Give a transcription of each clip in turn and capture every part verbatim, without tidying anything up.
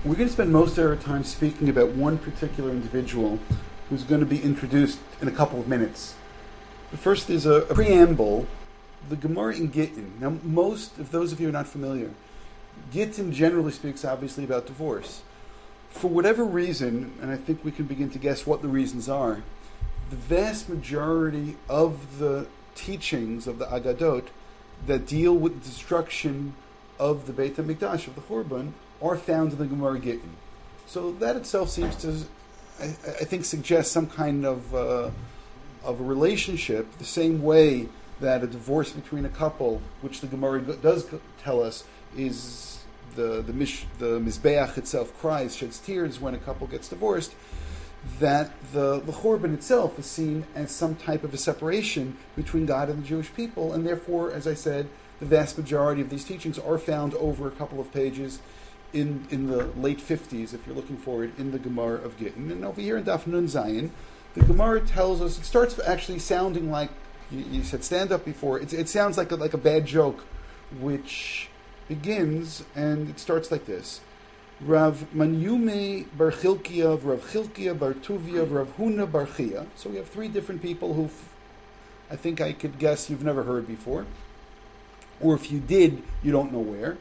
We're going to spend most of our time speaking about one particular individual who's going to be introduced in a couple of minutes. But first, there's a, a preamble. The Gemara in Gittin. Now, most, if those of you are not familiar, Gittin generally speaks obviously about divorce. For whatever reason, and I think we can begin to guess what the reasons are, the vast majority of the teachings of the Agadot that deal with the destruction of the Beit HaMikdash, of the Churban, are found in the Gemara Gittin. So that itself seems to, I, I think, suggest some kind of uh, of a relationship, the same way that a divorce between a couple, which the Gemara does tell us, is the the, mish, the Mizbeach itself cries, sheds tears when a couple gets divorced, that the, the Churban itself is seen as some type of a separation between God and the Jewish people, and therefore, as I said, the vast majority of these teachings are found over a couple of pages in, in the late fifties, if you're looking for it, in the Gemara of Gittin. And over here in Daf Nun Zayin, the Gemara tells us, it starts actually sounding like, you, you said stand up before, it, it sounds like a, like a bad joke, which begins, and it starts like this. Rav Manyume bar Chilkiya, Rav Chilkiya bar Tuvia, Rav Huna bar Chia. So we have three different people who I think I could guess you've never heard before. Or if you did, you don't know where.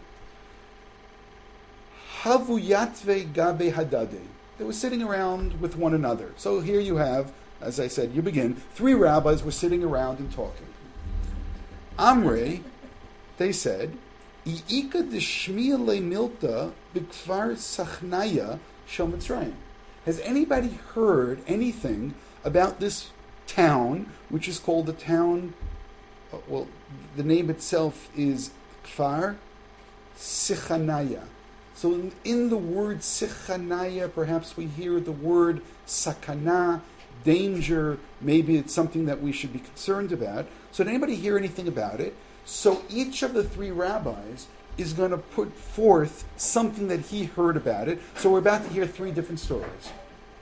Havu Yatve Gabe Hadade. They were sitting around with one another. So here you have, as I said, you begin, three rabbis were sitting around and talking. Amre, they said, I'ika deshmiya le milta b'kfar sachnaya shel Mitzrayim. Has anybody heard anything about this town, which is called the town, uh, well, the name itself is Kfar Sichanaya. So in, in the word Sichanaya, perhaps we hear the word sakana, danger, maybe it's something that we should be concerned about. So did anybody hear anything about it? So each of the three rabbis is going to put forth something that he heard about it. So we're about to hear three different stories.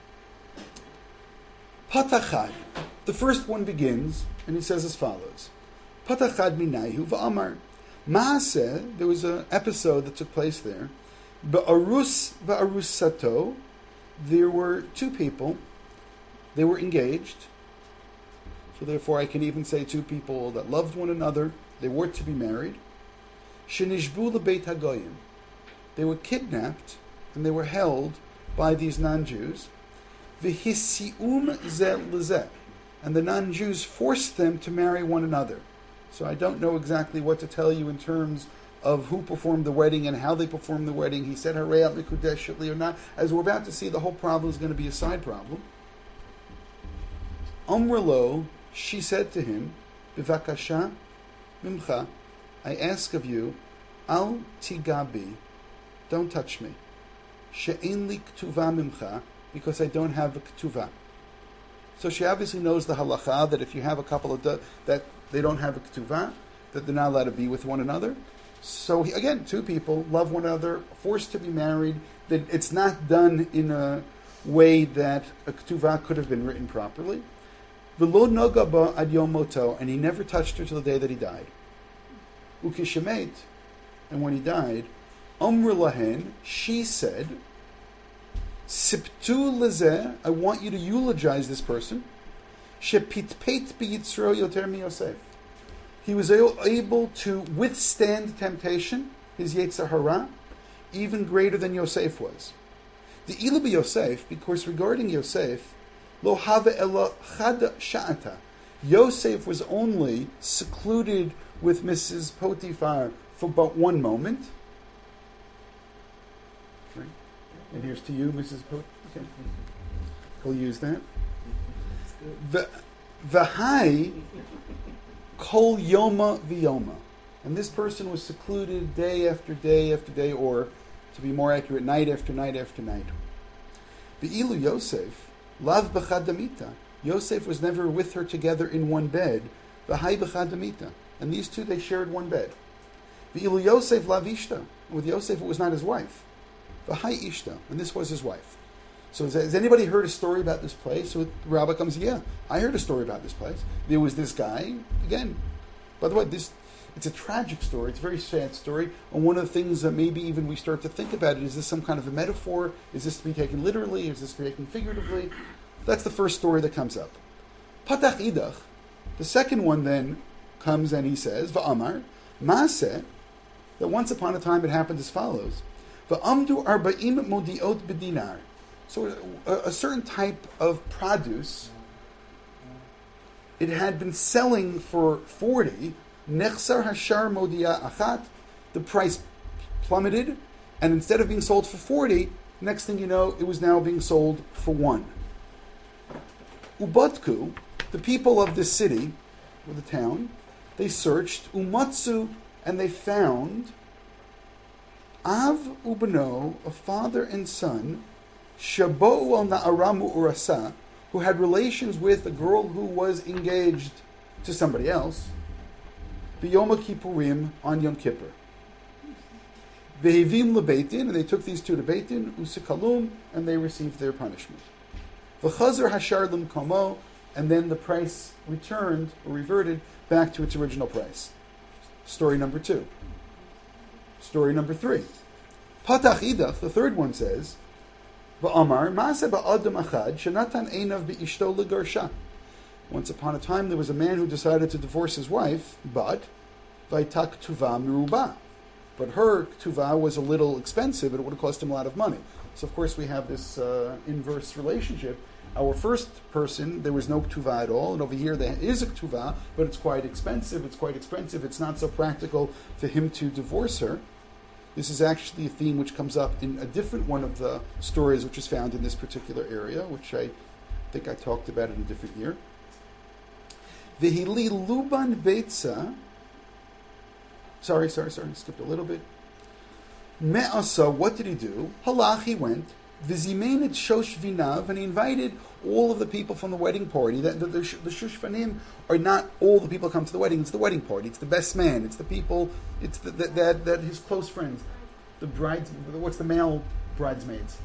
Patachad. The first one begins, and he says as follows. Patachad minayhu v'amar. Maaseh, there was an episode that took place there. Ba'arus va'arusato. There were two people. They were engaged. So therefore I can even say two people that loved one another. They were to be married. Shenishbu lebeit hagoyim. They were kidnapped and they were held by these non-Jews. V'hisium zeh lezeh. And the non-Jews forced them to marry one another. So I don't know exactly what to tell you in terms of who performed the wedding and how they performed the wedding. He said harei al mikudesh or not. As we're about to see, the whole problem is going to be a side problem. Amrlo, she said to him, Bivakasha mimcha, I ask of you, al tigabi, don't touch me. She'en li ktuva mimcha, because I don't have a ktuva. So she obviously knows the halacha that if you have a couple of da, that they don't have a ktuva, that they're not allowed to be with one another. So he, again, two people love one another, forced to be married. That it's not done in a way that a ktuva could have been written properly. V'lo noga ba ad yom moto, and he never touched her till the day that he died. Ukishemet, and when he died, Amr lahen, she said, Siptu lezeh, I want you to eulogize this person. Shepitpeit biyitzro yoter mi Yosef. He was able to withstand temptation, his Yetzer Hara, even greater than Yosef was. The ilu bi Yosef, because regarding Yosef, lo have ela chada sha'ata. Yosef was only secluded with Missus Potiphar for but one moment. Right. And here's to you, Missus Potiphar. Okay. We'll use that. V'hai kol yoma v'yoma. And this person was secluded day after day after day, or, to be more accurate, night after night after night. V'ilu Yosef, lav b'chadamita. Yosef was never with her together in one bed. V'hai b'chadamita. And these two, they shared one bed. V'ilu Yosef lav ishta. With Yosef, it was not his wife. V'hai ishta. And this was his wife. So has anybody heard a story about this place? So the rabbi comes, yeah, I heard a story about this place. There was this guy, again, by the way, this It's a tragic story. It's a very sad story. And one of the things that maybe even we start to think about it, is this some kind of a metaphor? Is this to be taken literally? Is this to be taken figuratively? That's the first story that comes up. Patach idach. The second one then comes and he says, Va'amar, Maaseh, that once upon a time it happened as follows. Va'amdu arba'im modiot bedinar. So a, a certain type of produce, it had been selling for forty. Nechsar hashar modia achat. The price plummeted, and instead of being sold for forty, next thing you know, it was now being sold for one. Ubatku, the people of this city, or the town, they searched, umatsu, and they found Av ubno, a father and son, Shabo al Na'aramu Urasa, who had relations with a girl who was engaged to somebody else, B'yom Kippurim, on Yom Kippur. Vehevim lebeitin, and they took these two to Beitin, usikalum, and they received their punishment. V'chazar hashar l'mkomo, and then the price returned, or reverted, back to its original price. Story number two. Story number three. Patach idach, the third one says, V'amar, ma'aseh ba'adam achad, shenatan einav be'ishto legarsha. Once upon a time, there was a man who decided to divorce his wife, but vaitak tuva miruba. But her tuva was a little expensive, and it would have cost him a lot of money. So, of course, we have this uh, inverse relationship. Our first person, there was no ktuva at all, and over here there is a ktuva, but it's quite expensive. It's quite expensive. It's not so practical for him to divorce her. This is actually a theme which comes up in a different one of the stories which is found in this particular area, which I think I talked about in a different year. Vihili luban beitza. Sorry, sorry, sorry. Skipped a little bit. Me'asa, what did he do? Halach, he went. Vizimened shosh vinav, and he invited all of the people from the wedding party. That the, the, the shushvanim are not all the people come to the wedding. It's the wedding party. It's the best man. It's the people. It's the, that that that his close friends. The brides. What's the male bridesmaids?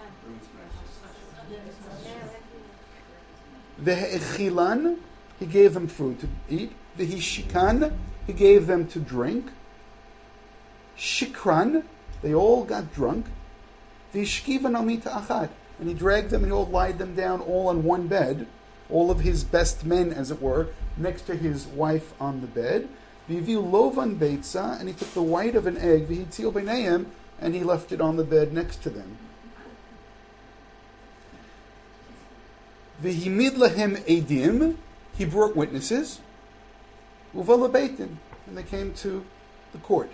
Ve'echilan, he gave them food to eat. Ve'hishikan, he gave them to drink. Shikran, they all got drunk. V'ishkivan amita achad, and he dragged them and he all lied them down all on one bed, all of his best men, as it were, next to his wife on the bed. V'viu lovan beitza, and he took the white of an egg, v'hitzil b'neihem, and he left it on the bed next to them. V'himid lahem edim, he brought witnesses. Uvala beitin, and they came to the court.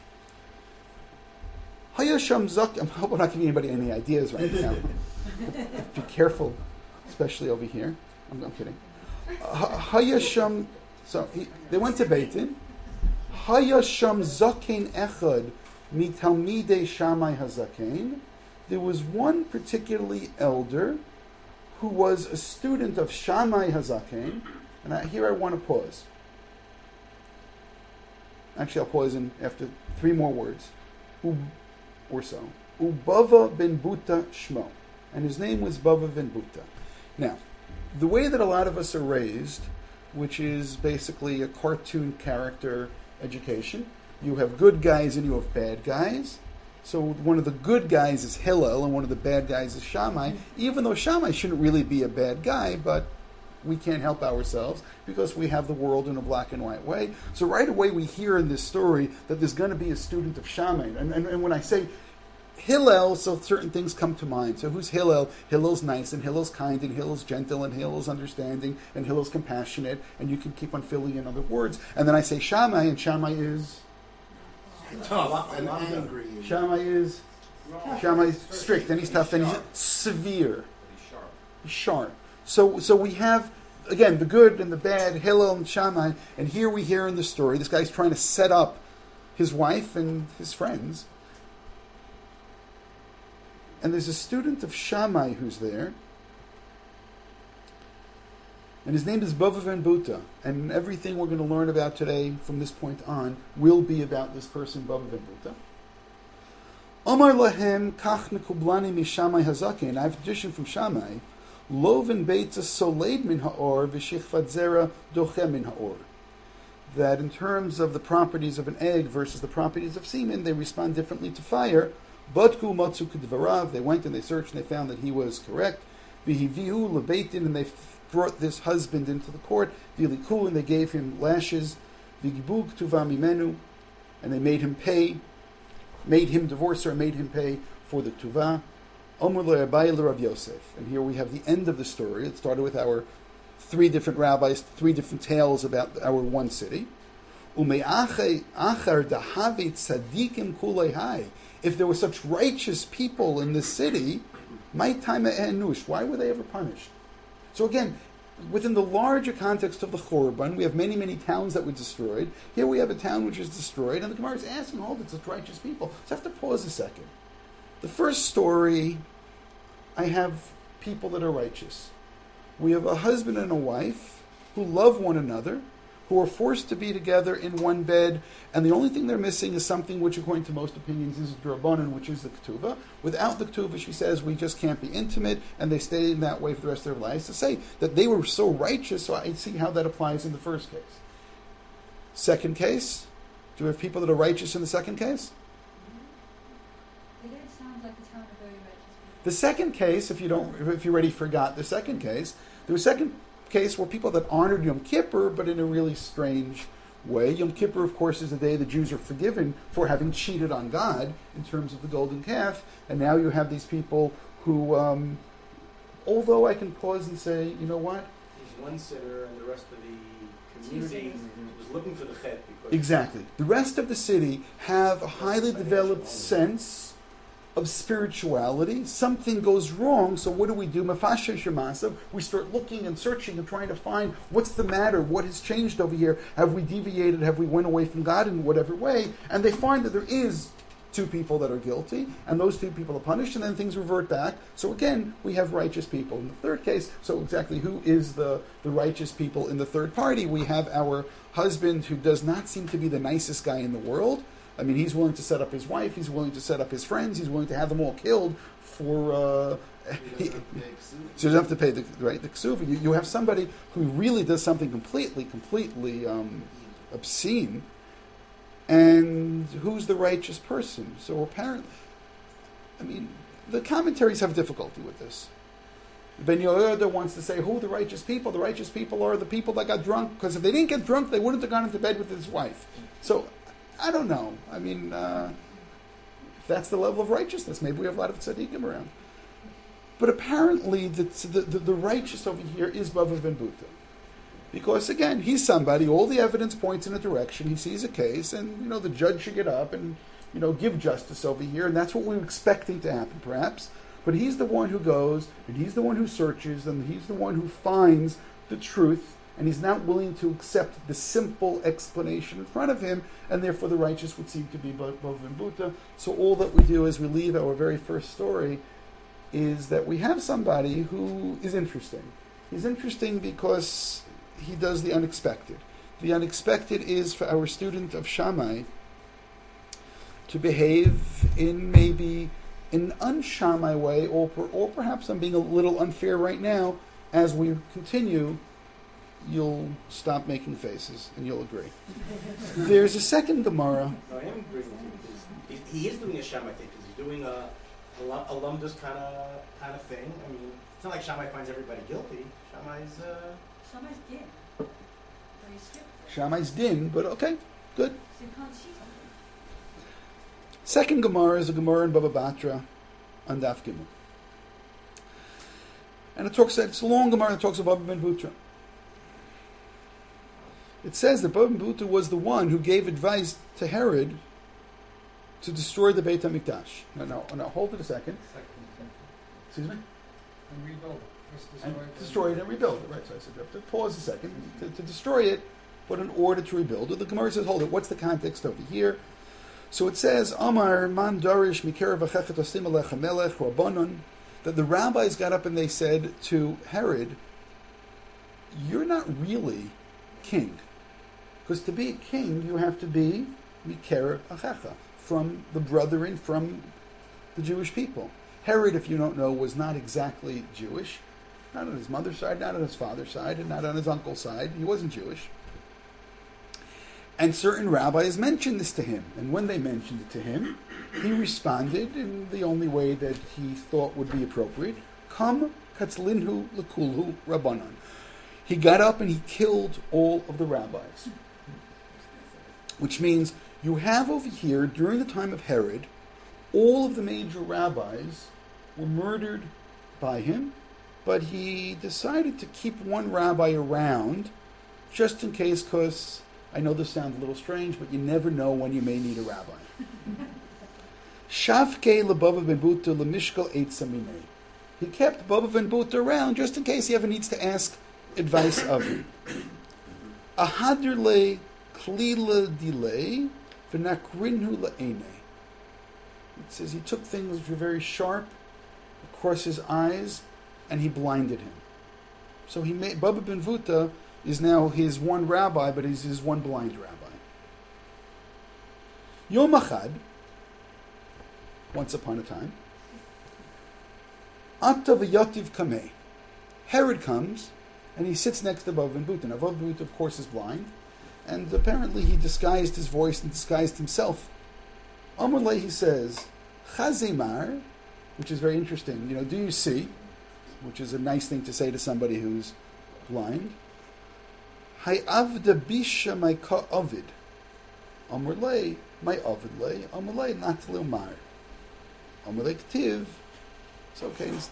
Hayasham Zak, I hope I'm not giving anybody any ideas right now. Be careful, especially over here. I'm, I'm kidding. Hayasham, so he, they went to Beitin. Hayasham Zakein Echad Mitalmidei Shammai Hazakein. There was one particularly elder who was a student of Shammai Hazakein, and I, here I want to pause. Actually, I'll pause in after three more words. Or so. Ubava ben Buta Shmo. And his name was Bava ben Buta. Now, the way that a lot of us are raised, which is basically a cartoon character education, you have good guys and you have bad guys. So one of the good guys is Hillel and one of the bad guys is Shammai, even though Shammai shouldn't really be a bad guy, but we can't help ourselves because we have the world in a black and white way. So right away we hear in this story that there's going to be a student of Shammai. And, and, and when I say Hillel, so certain things come to mind. So who's Hillel? Hillel's nice, and Hillel's kind, and Hillel's gentle, and Hillel's understanding, and Hillel's compassionate, and you can keep on filling in other words. And then I say Shammai, and Shammai is tough and angry. Shammai is Shammai is strict, and he's tough, and he's severe. He's sharp. So, so we have, again, the good and the bad, Hillel and Shammai, and here we hear in the story, this guy's trying to set up his wife and his friends. And there's a student of Shammai who's there, and his name is Bava ben Buta, and everything we're going to learn about today from this point on will be about this person, Bava ben Buta. Omar lahem kach nekublani mi Shammai hazaken. I have a tradition from Shammai. Loven beitza soleid min haor v'shichvat zera dochem min haor. that in terms of the properties of an egg versus the properties of semen, they respond differently to fire. Batku matzu kedvarav, they went and they searched and they found that he was correct. Vihivihu lebeitin, and they brought this husband into the court. Viliku, and they gave him lashes. Vigibug tuva mimenu, and they made him pay, made him divorce her, made him pay for the tuva. Omer le'abai l'Rav Yosef, and here we have the end of the story. It started with our three different rabbis, three different tales about our one city. Ume'achar dahavet tzadikim kulei hai. If there were such righteous people in this city, my time enush, why were they ever punished? So again, within the larger context of the Churban, we have many, many towns that were destroyed. Here we have a town which is destroyed, and the Gemara is asking, hold it, such righteous people. So I have to pause a second. The first story, I have people that are righteous. We have a husband and a wife who love one another, who are forced to be together in one bed, and the only thing they're missing is something which, according to most opinions, is Drabanan, which is the Ketuvah. Without the Ketuvah, she says, we just can't be intimate, and they stay in that way for the rest of their lives. To say that they were so righteous, so I see how that applies in the first case. Second case, do we have people that are righteous in the second case? They don't sound like a town of very righteous people. The second case, if you don't, if you already forgot the second case, there was a second case were people that honored Yom Kippur, but in a really strange way. Yom Kippur, of course, is the day the Jews are forgiven for having cheated on God in terms of the golden calf. And now you have these people who, um, although I can pause and say, you know what? There's one sitter, and the rest of the community was looking for the chet. Because Exactly. The rest of the city have a highly developed sense of spirituality. Something goes wrong, so what do we do? Mafasha shemasav. We start looking and searching and trying to find what's the matter, what has changed over here. Have we deviated? Have we went away from God in whatever way? And they find that there is two people that are guilty, and those two people are punished, and then things revert back. So again, we have righteous people. In the third case, so exactly who is the, the righteous people in the third party? We have our husband who does not seem to be the nicest guy in the world. I mean, he's willing to set up his wife, he's willing to set up his friends, he's willing to have them all killed for... Uh, he, so he doesn't have to pay the, right, the ksuva. You, you have somebody who really does something completely, completely um, obscene, and who's the righteous person? So apparently, I mean, the commentaries have difficulty with this. Ben Yehoyada wants to say, who are the righteous people? The righteous people are the people that got drunk, because if they didn't get drunk, they wouldn't have gone into bed with his wife. So, I don't know. I mean, uh, if that's the level of righteousness, maybe we have a lot of tzaddikim around. But apparently, the, the, the, the righteous over here is Bava ben Buta. Because, again, he's somebody, all the evidence points in a direction, he sees a case, and, you know, the judge should get up and, you know, give justice over here, and that's what we were expecting to happen, perhaps. But he's the one who goes, and he's the one who searches, and he's the one who finds the truth, and he's not willing to accept the simple explanation in front of him, and therefore the righteous would seem to be Bava ben Buta. So all that we do as we leave our very first story is that we have somebody who is interesting. He's interesting because he does the unexpected. The unexpected is for our student of Shammai to behave in maybe an un-Shammai way, or, or perhaps I'm being a little unfair right now. As we continue, you'll stop making faces and you'll agree. There's a second Gemara. No, I am agreeing with you because he, he is doing a Shammai thing because he's doing a, a alumdus kind of kind of thing. I mean, it's not like Shammai finds everybody guilty. Shammai's uh, Shammai's din. Very strict. Shammai's din, but okay, good. So you can't cheat on them. Second Gemara is a Gemara in Baba Batra on Daf Gimel. And it talks, it's a long Gemara that talks about Baba ben Butra. It says that Baba ben Butra was the one who gave advice to Herod to destroy the Beit HaMikdash. No, no, no, hold it a second. Excuse me? And rebuild it. First destroy And it. destroy it and rebuild it. Right, so I said you have to pause a second to, to destroy it, but in order to rebuild it. The Gemara says, hold it, what's the context over here? So it says, Amar man darish mikerav achechet osim alech melech rabbanon, that the rabbis got up and they said to Herod, you're not really king. Because to be a king, you have to be mikerav achecha, from the brethren, from the Jewish people. Herod, if you don't know, was not exactly Jewish. Not on his mother's side, not on his father's side, and not on his uncle's side. He wasn't Jewish. And certain rabbis mentioned this to him. And when they mentioned it to him, he responded in the only way that he thought would be appropriate. Kam katzlinhu lekulhu rabbanon. He got up and he killed all of the rabbis. Which means you have over here, during the time of Herod, all of the major rabbis were murdered by him, but he decided to keep one rabbi around just in case, because I know this sounds a little strange, but you never know when you may need a rabbi. Shavke lebava ben Buta lemishkal eitza minei. He kept Baba ben Buta around just in case he ever needs to ask advice of him. Ahadirle klila delay v'nakrinhu la'ene. It says he took things which were very sharp across his eyes and he blinded him. So he made Baba ben Buta is now his one rabbi, but he's his one blind rabbi. Yom Achad, once upon a time, Ata v'yativ kameh. Herod comes, and he sits next to Baba ben Buta. Now, Baba ben Buta, of course, is blind, and apparently he disguised his voice and disguised himself. Amar lei, he says, Chazemar, which is very interesting. You know, do you see? Which is a nice thing to say to somebody who's blind. Hay avda bisha my ka avid. Amar lei, my avid lei. Amar lei, not lilmar. Amar lei ktiv. It's okay. It's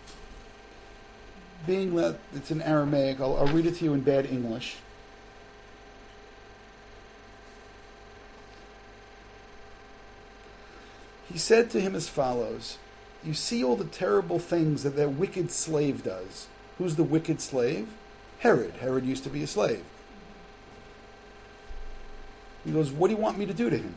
being that it's in Aramaic, I'll, I'll read it to you in bad English. He said to him as follows, you see all the terrible things that that wicked slave does. Who's the wicked slave? Herod. Herod used to be a slave. He goes, what do you want me to do to him?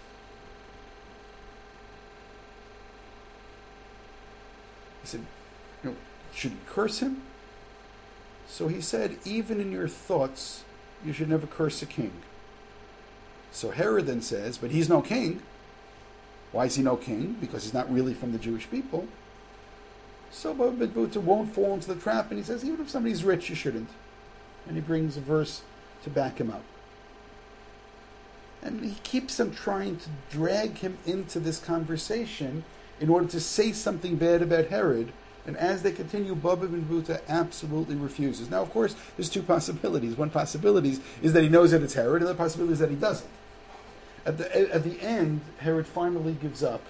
He said, you know, should you curse him? So he said, even in your thoughts, you should never curse a king. So Herod then says, but he's no king. Why is he no king? Because he's not really from the Jewish people. So Baba ben Buta won't fall into the trap, and he says, even if somebody's rich, you shouldn't. And he brings a verse to back him up. And he keeps on trying to drag him into this conversation in order to say something bad about Herod. And as they continue, Baba ben Buta absolutely refuses. Now, of course, there's two possibilities. One possibility is that he knows that it's Herod, and the other possibility is that he doesn't. At the, at the end, Herod finally gives up.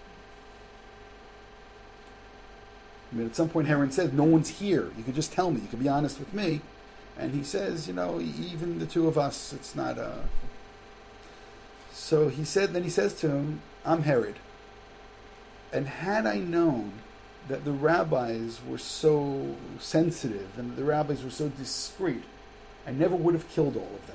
I mean, at some point, Herod says, no one's here. You can just tell me. You can be honest with me. And he says, you know, even the two of us, it's not a... So he said, then he says to him, I'm Herod. And had I known that the rabbis were so sensitive and the rabbis were so discreet, I never would have killed all of them.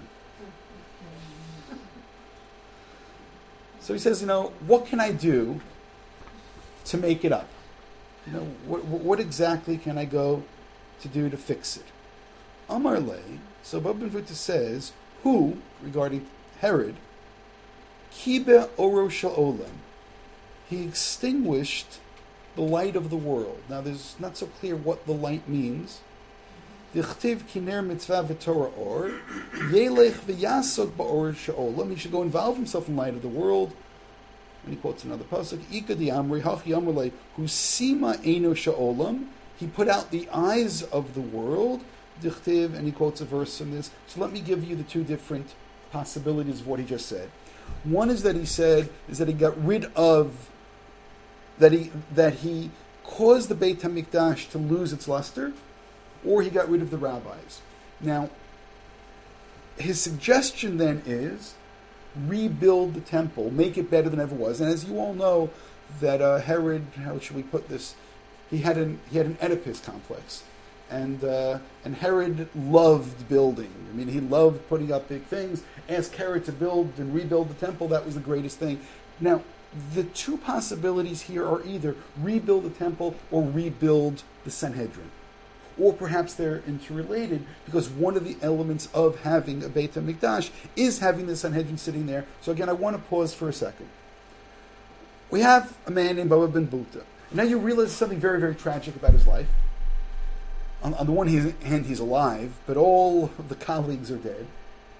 So he says, you know, what can I do to make it up? You know, what, what exactly can I go to do to fix it? Amar lei, so Baba ben Buta says, who, regarding Herod, kibe oro sha'olam, he extinguished the light of the world. Now, there's not so clear what the light means. Dichtiv kiner mitzvah v'torah or, yelech v'yasok ba'or sha'olam, he should go involve himself in the light of the world. And he quotes another pasuk, Ika di amri hachi amrle, husima eno sha'olam, he put out the eyes of the world, dichtiv, and he quotes a verse from this. So let me give you the two different possibilities of what he just said. One is that he said, is that he got rid of, that he that he caused the Beit HaMikdash to lose its luster, or he got rid of the rabbis. Now, his suggestion then is, rebuild the temple, make it better than it ever was. And as you all know, that uh, Herod, how should we put this? He had an he had an Oedipus complex, and uh, and Herod loved building. I mean, he loved putting up big things. Asked Herod to build and rebuild the temple. That was the greatest thing. Now, the two possibilities here are either rebuild the temple or rebuild the Sanhedrin. Or perhaps they're interrelated, because one of the elements of having a Beit HaMikdash is having the Sanhedrin sitting there. So again, I want to pause for a second. We have a man named Baba ben Buta. Now you realize something very, very tragic about his life. On, on the one hand, he's alive, but all of the colleagues are dead.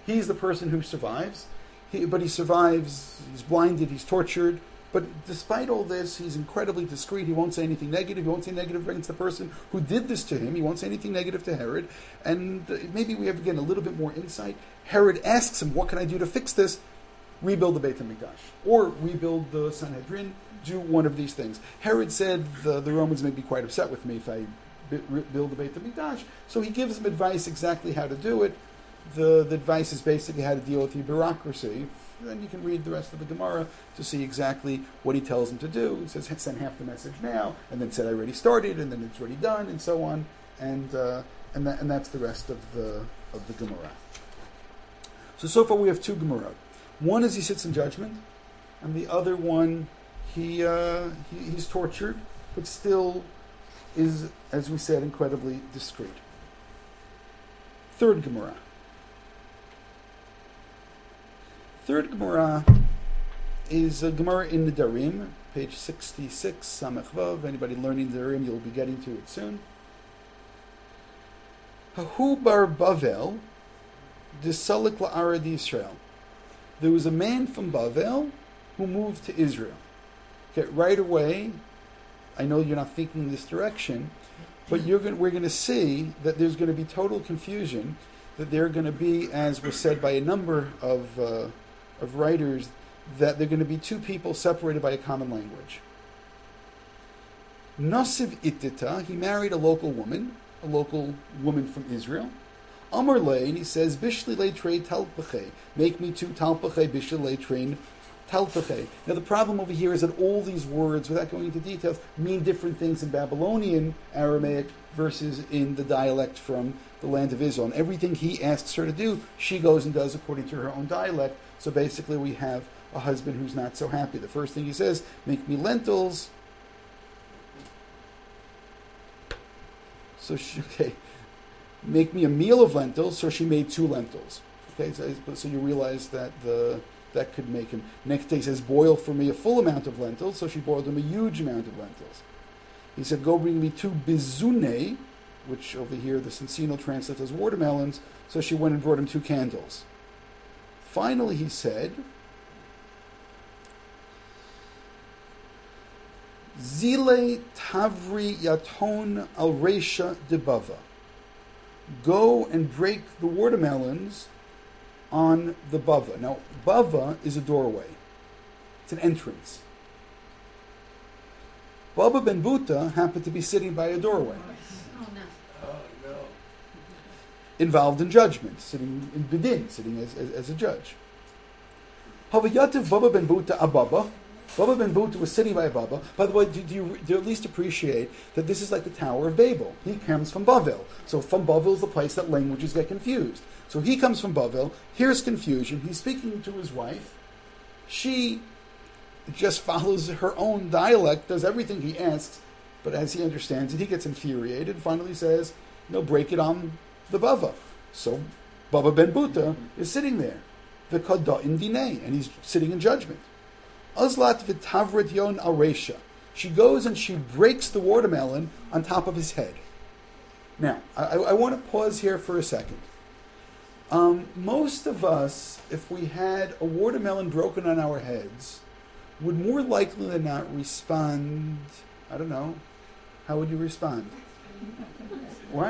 He's the person who survives, he, but he survives, he's blinded, he's tortured, but despite all this, he's incredibly discreet. He won't say anything negative. He won't say negative against the person who did this to him. He won't say anything negative to Herod. And uh, maybe we have, again, a little bit more insight. Herod asks him, what can I do to fix this? Rebuild the Beit HaMikdash. Or rebuild the Sanhedrin. Do one of these things. Herod said, the, the Romans may be quite upset with me if I b- re- build the Beit HaMikdash. So he gives him advice exactly how to do it. The, the advice is basically how to deal with the bureaucracy. Then you can read the rest of the Gemara to see exactly what he tells him to do. He says, send half the message now, and then said, I already started, and then it's already done, and so on. And uh, and, that, and that's the rest of the of the Gemara. So, so far we have two Gemara. One is he sits in judgment, and the other one, he, uh, he he's tortured, but still is, as we said, incredibly discreet. Third Gemara. Third Gemara is a Gemara in the Nedarim, page sixty-six, Samech Vav. Anybody learning the Nedarim, you'll be getting to it soon. Hahu bar Bavel, disalik la'ara Yisrael. There was a man from Bavel who moved to Israel. Okay, right away, I know you're not thinking in this direction, but you're going, we're going to see that there's going to be total confusion, that they're going to be, as was said by a number of uh, of writers, that they're going to be two people separated by a common language. Nasiv Itita, he married a local woman, a local woman from Israel. Amar Le, and he says, Bishli le trei talpachei, make me two talpachei, Bishli le train talpachei. Now the problem over here is that all these words, without going into details, mean different things in Babylonian Aramaic versus in the dialect from the land of Israel. And everything he asks her to do, she goes and does according to her own dialect. So basically we have a husband who's not so happy. The first thing he says, make me lentils. So she, okay, make me a meal of lentils. So she made two lentils. Okay, so, so you realize that the that could make him. Next day he says, boil for me a full amount of lentils. So she boiled him a huge amount of lentils. He said, go bring me two bizune, which over here the Cincino translates as watermelons. So she went and brought him two candles. Finally, he said, Zile Tavri Yaton Al Resha de Bava. Go and break the watermelons on the Bava. Now, Bava is a doorway. It's an entrance. Baba ben Buta happened to be sitting by a doorway. Oh, no. Oh, no. Involved in judgment, sitting in Bedin, sitting as, as, as a judge. Havayativ Baba ben Buta Ababa. Baba ben Buta was sitting by a Baba. By the way, do, do, you, do you at least appreciate that this is like the Tower of Babel? He comes from Bavel. So from Bavel is the place that languages get confused. So he comes from Bavel. Here's confusion. He's speaking to his wife. She just follows her own dialect, does everything he asks, but as he understands it, he gets infuriated, finally says, no, break it on the Bava. So Baba ben Buta is sitting there, the Kada in Dineh, and he's sitting in judgment. Azlat v'tavret yon aresha. She goes and she breaks the watermelon on top of his head. Now, I, I want to pause here for a second. Um, most of us, if we had a watermelon broken on our heads, would more likely than not respond, I don't know, how would you respond? What?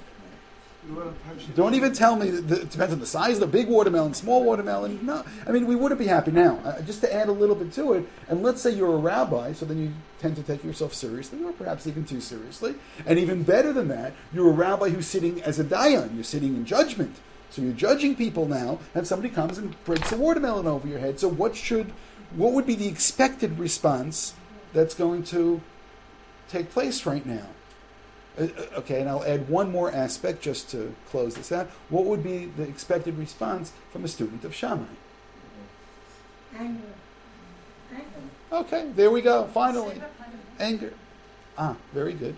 Don't even tell me that it depends on the size of the big watermelon, small watermelon. No, I mean, we wouldn't be happy now. Uh, just to add a little bit to it, and let's say you're a rabbi, so then you tend to take yourself seriously, or perhaps even too seriously. And even better than that, you're a rabbi who's sitting as a dayan, you're sitting in judgment. So you're judging people now, and somebody comes and breaks a watermelon over your head. So what should, what would be the expected response that's going to take place right now? Uh, okay, and I'll add one more aspect just to close this out. What would be the expected response from a student of Shammai? Anger. Anger. Okay, there we go. Finally, anger. Ah, very good.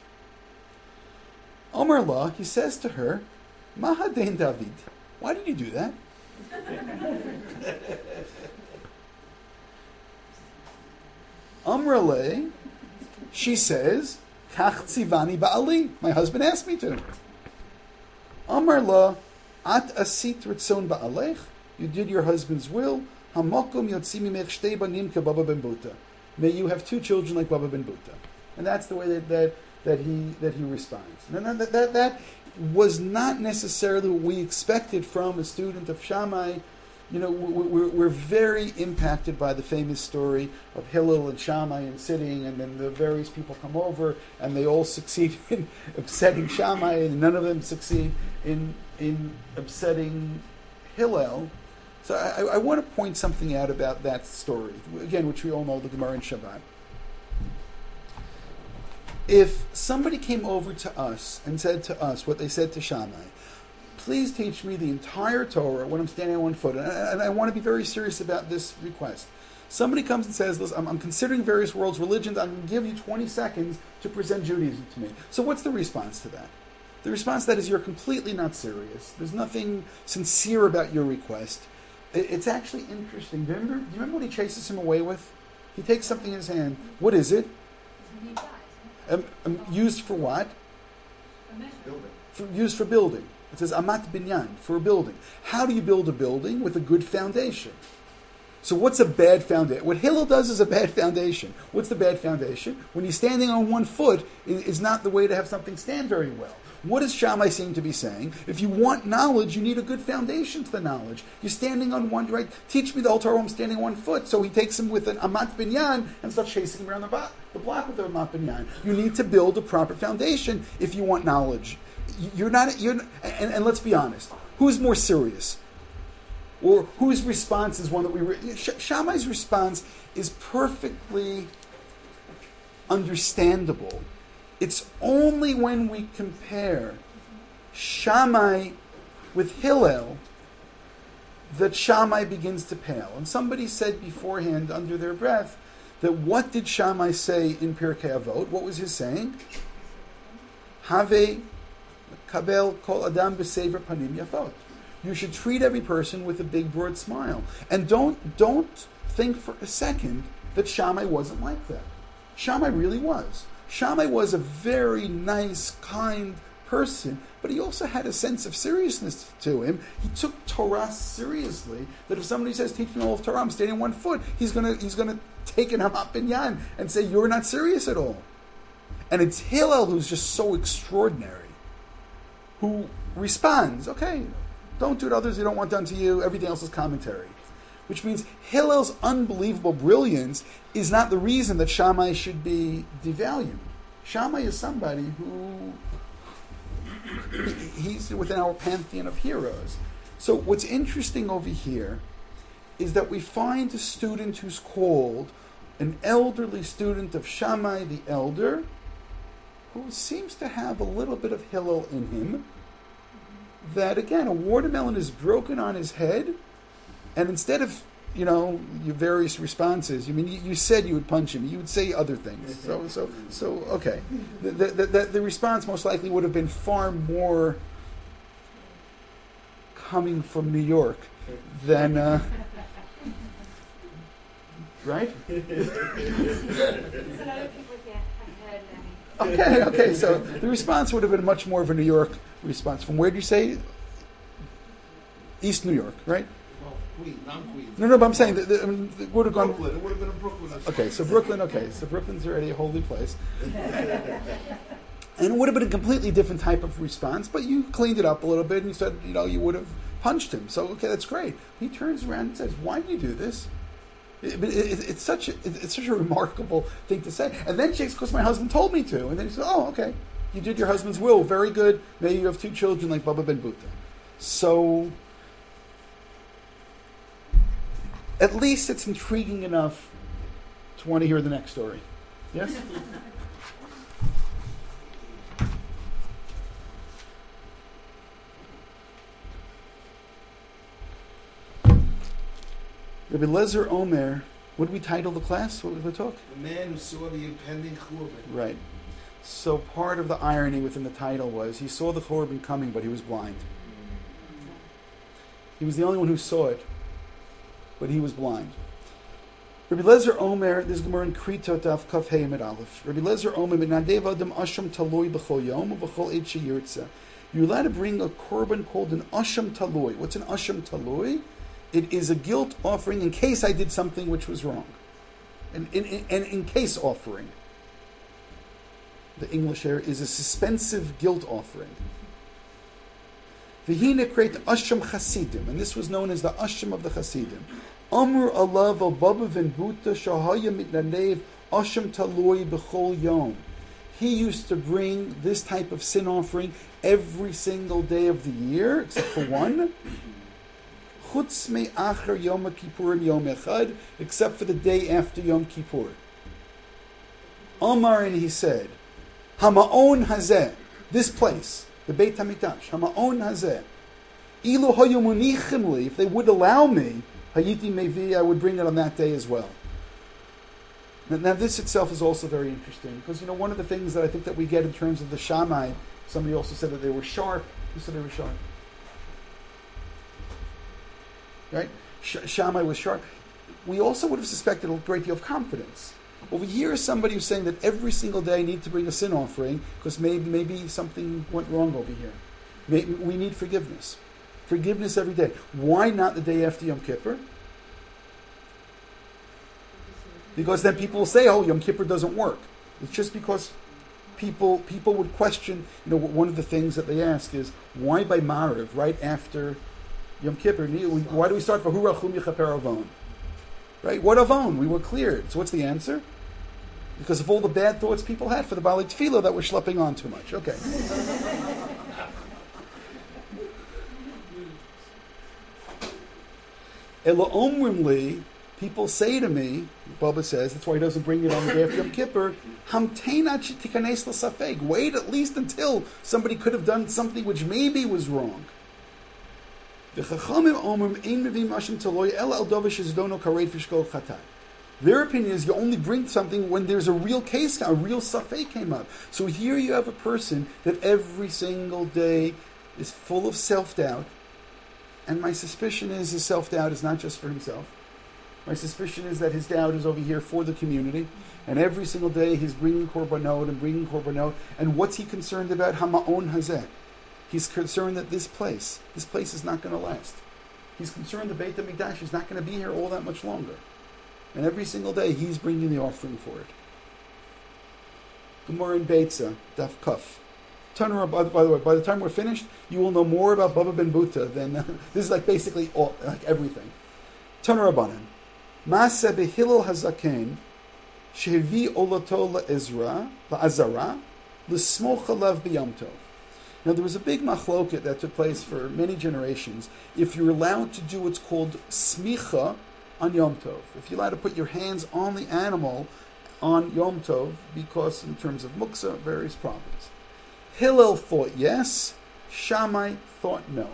Omer La, he says to her, Mahadein David, why did you do that? Amrale, she says, Kach tzivani ba'ali. My husband asked me to. Amar la, At asit ritzon ba'alech, you did your husband's will. Hamokum yotzi mimech shtei banim kebaba ben Buta. May you have two children like Baba ben Buta. And that's the way that, that, that he that he responds. And that, that, that was not necessarily what we expected from a student of Shammai. You know, we're, we're very impacted by the famous story of Hillel and Shammai and sitting, and then the various people come over, and they all succeed in upsetting Shammai, and none of them succeed in in upsetting Hillel. So I, I want to point something out about that story, again, which we all know, the Gemara in Shabbat. If somebody came over to us and said to us what they said to Shammai, please teach me the entire Torah when I'm standing on one foot. And I, and I want to be very serious about this request. Somebody comes and says, listen, I'm, I'm considering various world's religions. I'm going to give you twenty seconds to present Judaism to me. So what's the response to that? The response to that is you're completely not serious. There's nothing sincere about your request. It, it's actually interesting. Do you, remember, do you remember what he chases him away with? He takes something in his hand. What is it? Um, um, used for what? Building. For, used for building. It says amat binyan, for a building. How do you build a building? With a good foundation. So what's a bad foundation? What Hillel does is a bad foundation. What's the bad foundation? When you're standing on one foot, it is not the way to have something stand very well. What does Shammai seem to be saying? If you want knowledge, you need a good foundation to the knowledge. You're standing on one, right? Teach me the whole Torah, I'm standing on one foot. So he takes him with an amat binyan and starts chasing him around the, bo- the block with the amat binyan. You need to build a proper foundation if you want knowledge. You're not, you're, and, and let's be honest, who's more serious? Or whose response is one that we... Re- Sh- Shammai's response is perfectly understandable. It's only when we compare Shammai with Hillel that Shammai begins to pale. And somebody said beforehand, under their breath, that what did Shammai say in Pirkei Avot? What was his saying? Have kabel kol adam b'sever panim yafot. You should treat every person with a big, broad smile. And don't don't think for a second that Shammai wasn't like that. Shammai really was. Shammai was a very nice, kind person, but he also had a sense of seriousness to him. He took Torah seriously, that if somebody says, teach me all of Torah, I'm standing on one foot, he's going to he's gonna take an amat binyan and say, you're not serious at all. And it's Hillel who's just so extraordinary, who responds, okay, don't do to others you don't want done to you, everything else is commentary. Which means Hillel's unbelievable brilliance is not the reason that Shammai should be devalued. Shammai is somebody who, he's within our pantheon of heroes. So what's interesting over here is that we find a student who's called an elderly student of Shammai the elder, who seems to have a little bit of Hillel in him, that again, a watermelon is broken on his head, and instead of, you know, your various responses, you mean you, you said you would punch him, you would say other things. So, so, so, okay. The, the, the, the response most likely would have been far more coming from New York than, uh, right? So other people here have heard them. Okay, okay. So the response would have been much more of a New York response. From where did you say? East New York, right? Queens, not Queens. No, no, but I'm saying that, that I mean, it would have gone. Brooklyn. It would have been in Brooklyn. Okay, so Brooklyn. Okay, so Brooklyn's already a holy place, and it would have been a completely different type of response. But you cleaned it up a little bit, and you said, you know, you would have punched him. So okay, that's great. He turns around and says, "Why do you do this?" It, it, it, it's such a it, it's such a remarkable thing to say. And then she says, "Because my husband told me to." And then he says, "Oh, okay, you did your husband's will. Very good. May you have two children like Baba ben Buta." So. At least it's intriguing enough to want to hear the next story. Yes? Rabbi Lezer Omer, what did we title the class? What was the talk? The man who saw the impending churban. Right. So part of the irony within the title was he saw the churban coming, but he was blind. He was the only one who saw it, but he was blind. Rabbi Lezer Omer, this is Gemara in Kritot Daf Kaf Hey Amid Aleph. Rabbi Lezer Omer, Menadev Adam Ashram Taloi B'chol Yom U'B'chol Eid Sheyirtza. you're allowed to bring a korban called an asham talui. What's an asham talui? It is a guilt offering in case I did something which was wrong. An in, in, in, in case offering. The English here is a suspensive guilt offering. V'hine create asham chasidim, and this was known as the asham of the chasidim. Amr alav al baba v'nbuta shahaya mitnanev asham talui b'chol yom. He used to bring this type of sin offering every single day of the year, except for one. Chutz me'acher Yom Kippurim Yom Echad, except for the day after Yom Kippur. Omar, and he said, Hama'on hazeh, this place, the Beit HaMikdash, Hama'on hazeh, Ilu hayu munichim li, if they would allow me, Hayiti mevi, I would bring it on that day as well. Now, now this itself is also very interesting, because you know one of the things that I think that we get in terms of the Shammai, somebody also said that they were sharp. Who said they were sharp? Right? Sh- Shammai was sharp. We also would have suspected a great deal of confidence. Over here is somebody who's saying that every single day I need to bring a sin offering because maybe maybe something went wrong over here. Maybe we need forgiveness. Forgiveness every day. Why not the day after Yom Kippur? Because then people will say, oh, Yom Kippur doesn't work. It's just because people people would question, you know, one of the things that they ask is, why by Marav, right after Yom Kippur? Why do we start for Hu Rachum Yechaper Avon? Right? What Avon? We were cleared. So what's the answer? Because of all the bad thoughts people had for the Baalei Tefillah that we're schlepping on too much. Okay. Ela omrim li, people say to me, Bubba says, that's why he doesn't bring it on the day after Yom Kippur, hamtein ad shetikanes l'safeg. Wait at least until somebody could have done something which maybe was wrong. Their opinion is you only bring something when there's a real case, a real safek came up. So here you have a person that every single day is full of self-doubt. And my suspicion is his self-doubt is not just for himself. My suspicion is that his doubt is over here for the community. And every single day he's bringing korbanot and bringing korbanot. And what's he concerned about? Hama'on hazeh. He's concerned that this place, this place is not going to last. He's concerned the Beit HaMikdash is not going to be here all that much longer. And every single day, he's bringing the offering for it. Gemara in Beitza, Daf Kuf. Tanura, by, by the way, by the time we're finished, you will know more about Baba Ben Buta than, uh, this is like basically all, like everything. Tanura Banan. Ma'aseh behillel hazaken, shehevi olato la'ezra, la'azara, l'smocha lav b'yam tov. Now, there was a big machloket that took place for many generations. If you're allowed to do what's called smicha on Yom Tov, if you're allowed to put your hands on the animal on Yom Tov, because in terms of muksa, various problems. Hillel thought yes, Shammai thought no.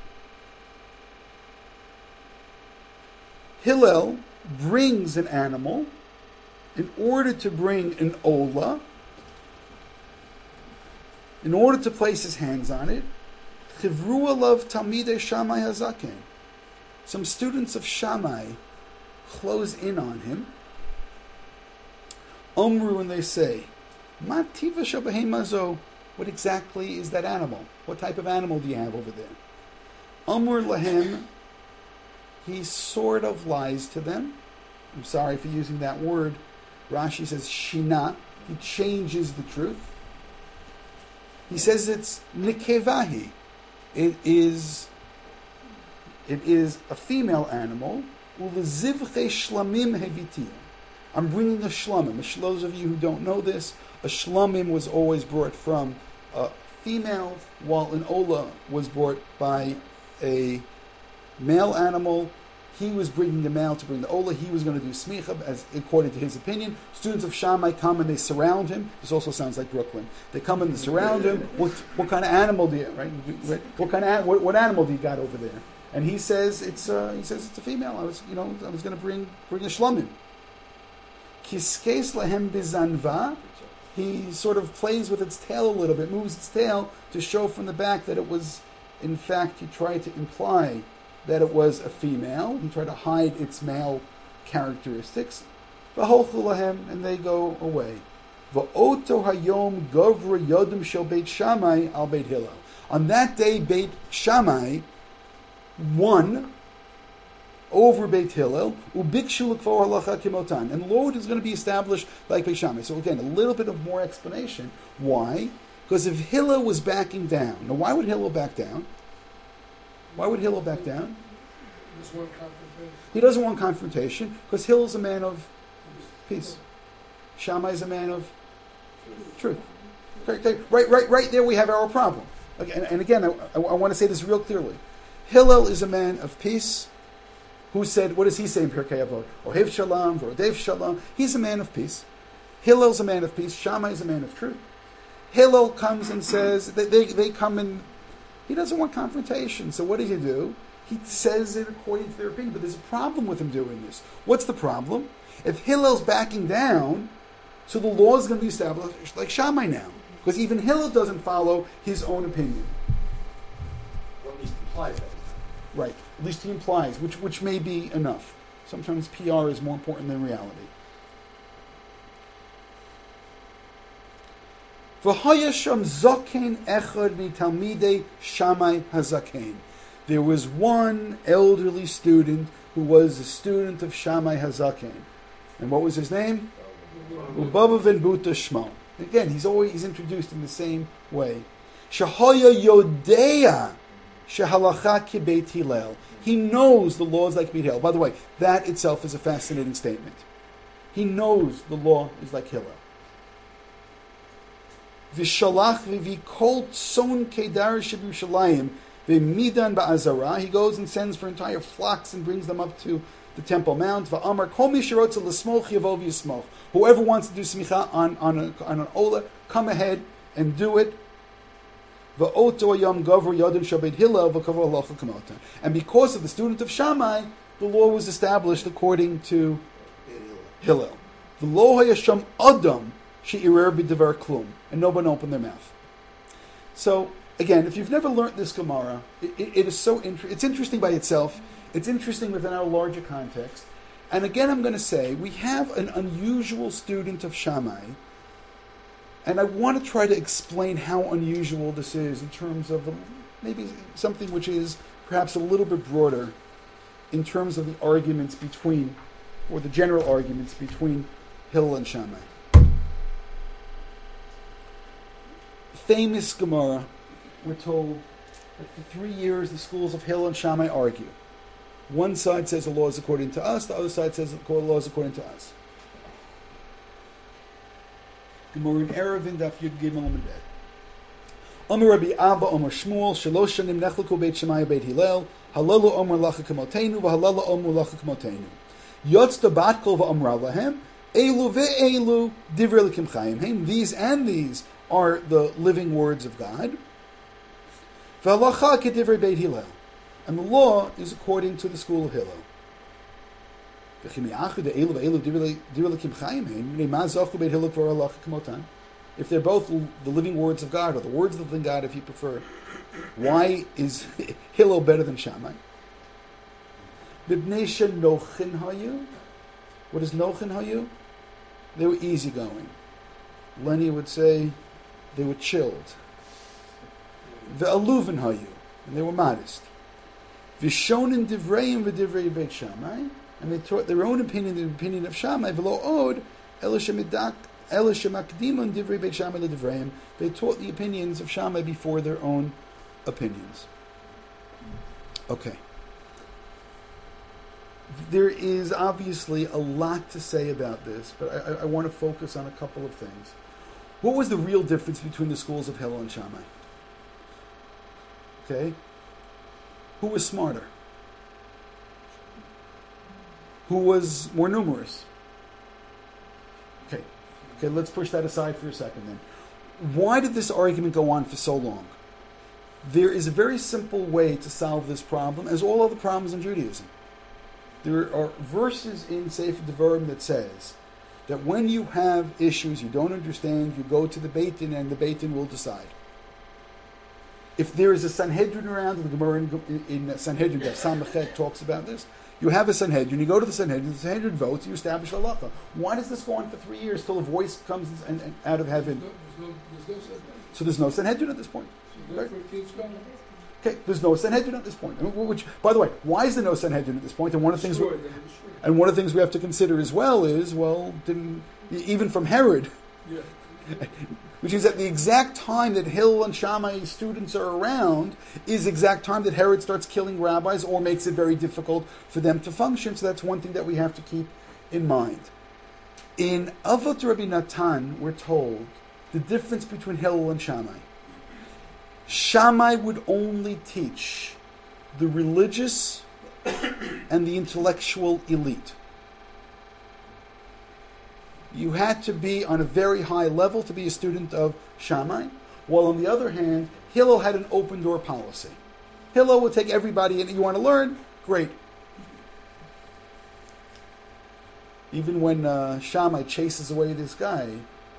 Hillel brings an animal in order to bring an ola, in order to place his hands on it. Chivru alav talmidei Shammai hazaken. Some students of Shammai close in on him. Omru, and they say, Ma tiva shabahemazo. What exactly is that animal? What type of animal do you have over there? Amr lahem. He sort of lies to them. I'm sorry for using that word. Rashi says shina. He changes the truth. He says it's nikevahi. It is, it is a female animal. Ulezivche shlamim hevitiyah. I'm bringing a shlamim. For those of you who don't know this, a shlamim was always brought from a female, while an ola was brought by a male animal. He was bringing the male to bring the ola. He was going to do smicha, as according to his opinion. Students of Shammai come and they surround him. This also sounds like Brooklyn. They come and they surround him. What, what kind of animal do you right? What kind of what, what animal do you got over there? And he says it's uh, he says it's a female. I was you know I was going to bring bring a shlamim. Kiskes lahem bizanva. He sort of plays with its tail a little bit, moves its tail to show from the back that it was, in fact, he tried to imply that it was a female. He tried to hide its male characteristics. V'holchu lahem, and they go away. V'oto hayom govra yodim shel Beit Shammai al Beit Hillel. On that day, Beit Shammai won over Beit Hillel, ubikshu l'kvor halacha kimotan, and the Lord is going to be established like Beit Shammai. So again, a little bit of more explanation. Why? Because if Hillel was backing down, now why would Hillel back down? Why would Hillel back down? Just one confrontation. He doesn't want confrontation because Hillel's a man of peace. Shammai is a man of truth. Okay, okay, right, right, right there we have our problem. Okay, and, and again, I, I, I want to say this real clearly. Hillel is a man of peace. Who said, what does he say in Pirkei Avot? Ohev Shalom, V'rodev Shalom. He's a man of peace. Hillel's a man of peace. Shammai is a man of truth. Hillel comes and says, they, they, they come and, he doesn't want confrontation. So what does he do? He says it according to their opinion, but there's a problem with him doing this. What's the problem? If Hillel's backing down, so the law is going to be established like Shammai now. Because even Hillel doesn't follow his own opinion. Or at least implies that. Right. At least he implies, which which may be enough. Sometimes P R is more important than reality. V'hayasham zaken echad mitalmidei Shammai hazaken. There was one elderly student who was a student of Shammai hazaken. And what was his name? Ubava ben Buta Shmo. Again, he's always he's introduced in the same way. Shahaya Yodea Shehalacha ki Beit Hillel. He knows the laws like Beit Hillel. By the way, that itself is a fascinating statement. He knows the law is like Hillel. V'shalach v'vikol tzon kedar sheb'Yerushalayim v'midan ba'azara. He goes and sends for entire flocks and brings them up to the Temple Mount. V'amar kol mi sherotza l'smoch yavo v'yismoch. Whoever wants to do smicha on, on, a, on an ola, come ahead and do it. And because of the student of Shammai, the law was established according to Hillel. And no one opened their mouth. So, again, if you've never learned this Gemara, it, it, it is so inter- it's interesting by itself. It's interesting within our larger context. And again, I'm going to say, we have an unusual student of Shammai. And I want to try to explain how unusual this is in terms of maybe something which is perhaps a little bit broader in terms of the arguments between, or the general arguments between Hillel and Shammai. Famous Gemara, we're told that for three years the schools of Hillel and Shammai argue. One side says the law is according to us, the other side says the law is according to us. Gemara in Erevin Daf Yud Gimel Amud Bet. Omer Rabbi Abba Omer Shmuel Shalosh Shanim Nechleku Beit Shammai Beit Hillel Halalu Omer Lacha Kamotenu VaHalalu Omer Lacha Kamotenu Yotzta Batkol VaOmra Lahem Elu VeElu Divrei Elokim Chayim Heim. These and these are the living words of God. VaHalacha Kedivrei Beit Hillel, and the law is according to the school of Hillel. If they're both the living words of God, or the words of the living God, if you prefer, why is Hillel better than Shammai? What is Nochin Hayu? They were easygoing. Lenny would say they were chilled. Ve'aluvin Hayu, and they were modest. Vishonin Divreim v'Divrei Beit Shammai, and they taught their own opinion, the opinion of Shammai. V'lo od ela shemakdimun divrei Beit Shammai ledivreim. They taught the opinions of Shammai before their own opinions. Okay. There is obviously a lot to say about this, but I, I want to focus on a couple of things. What was the real difference between the schools of Hillel and Shammai? Okay. Who was smarter? Who was more numerous? Okay, okay. Let's push that aside for a second then. Why did this argument go on for so long? There is a very simple way to solve this problem, as all other problems in Judaism. There are verses in Sefer Devarim that says that when you have issues you don't understand, you go to the Beit Din and the Beit Din will decide. If there is a Sanhedrin around, and the Gemara in, in Sanhedrin, that Samachet talks about this, you have a Sanhedrin, you go to the Sanhedrin, the Sanhedrin votes, you establish halacha. Why does this go on for three years till a voice comes and, and out of heaven? There's no, there's no, there's no So there's no Sanhedrin at this point. So therefore it keeps going. Okay, there's no Sanhedrin at this point. Which, by the way, why is there no Sanhedrin at this point? And one of the things, we, Destroyed, they were destroyed. and one of the things we have to consider as well is, well, didn't, even from Herod, Yeah. which is at the exact time that Hillel and Shammai students are around, is the exact time that Herod starts killing rabbis or makes it very difficult for them to function. So that's one thing that we have to keep in mind. In Avot Rabbi Natan, we're told the difference between Hillel and Shammai. Shammai would only teach the religious and the intellectual elite. You had to be on a very high level to be a student of Shammai, while on the other hand, Hillel had an open door policy. Hillel would take everybody in. You want to learn? Great. Even when uh, Shammai chases away this guy,